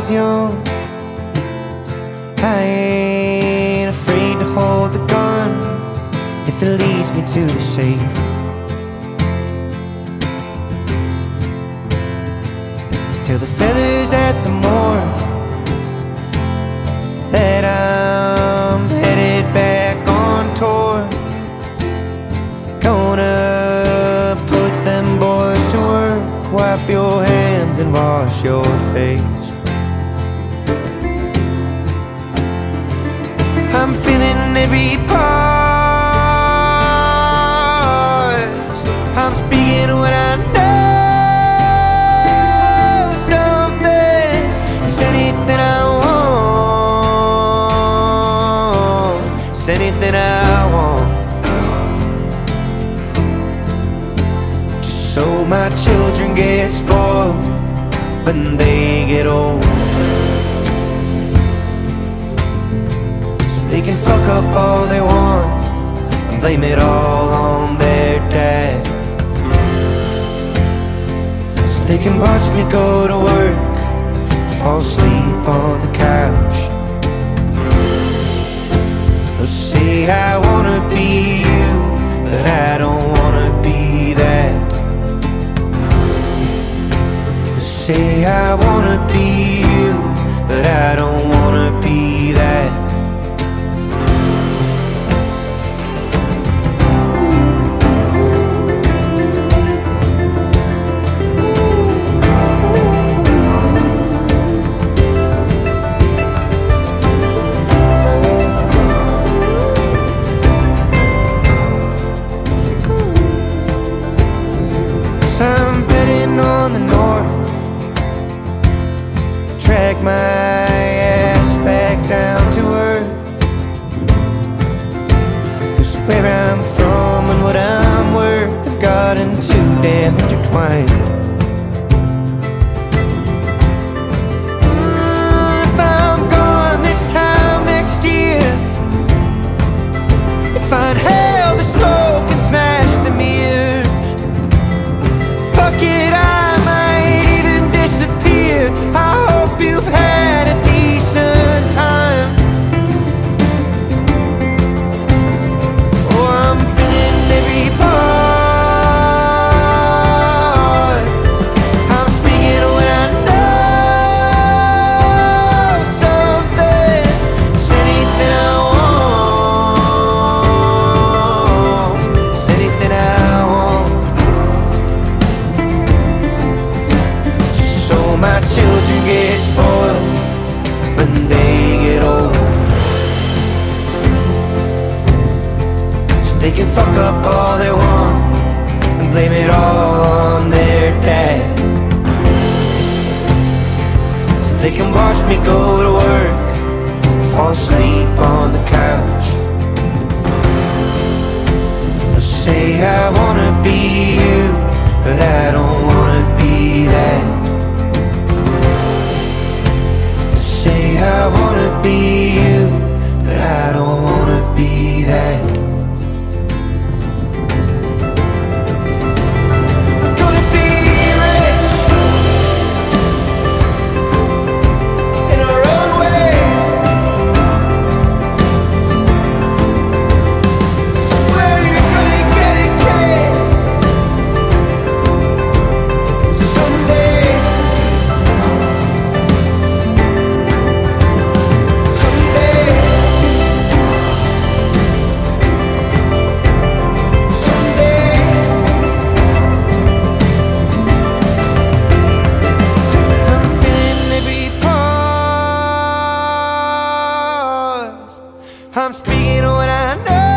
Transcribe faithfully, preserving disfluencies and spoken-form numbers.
was young. I ain't afraid to hold the gun if it leads me to the safe. Till the feathers at the morgue that I'm headed back on tour. Gonna put them boys to work. Wipe your hands and wash your face. I'm feeling every part. I'm speaking what I know. Something is anything I want. It's anything I want. Just so my children get spoiled when they get old. They can fuck up all they want and blame it all on their dad. So they can watch me go to work, fall asleep on the couch. They'll say I wanna be you, but I don't wanna be that. They'll say I wanna be you, but I don't wanna be that. I'm betting on the north, drag my ass back down to earth. 'Cause where I'm from and what I'm worth have gotten too damn intertwined. Mm, if I'm gone this time next year, if I inhale the smoke and smash the mirrors, fuck it, I might even disappear. I hope you've had a decent time. Oh, I'm feeling every part. I'm speaking what I know. Something, it's anything I want. It's anything I want. So my children get spoiled when they get old. So they can fuck up all they want and blame it all on their dad. So they can watch me go to work, fall asleep on the couch. They'll say I wanna be you, but I don't wanna be that. Say I wanna be you, but I don't wanna be that. I'm gonna be rich in our own way. Swear you're gonna get it, kid. Someday. I'm speaking what I know.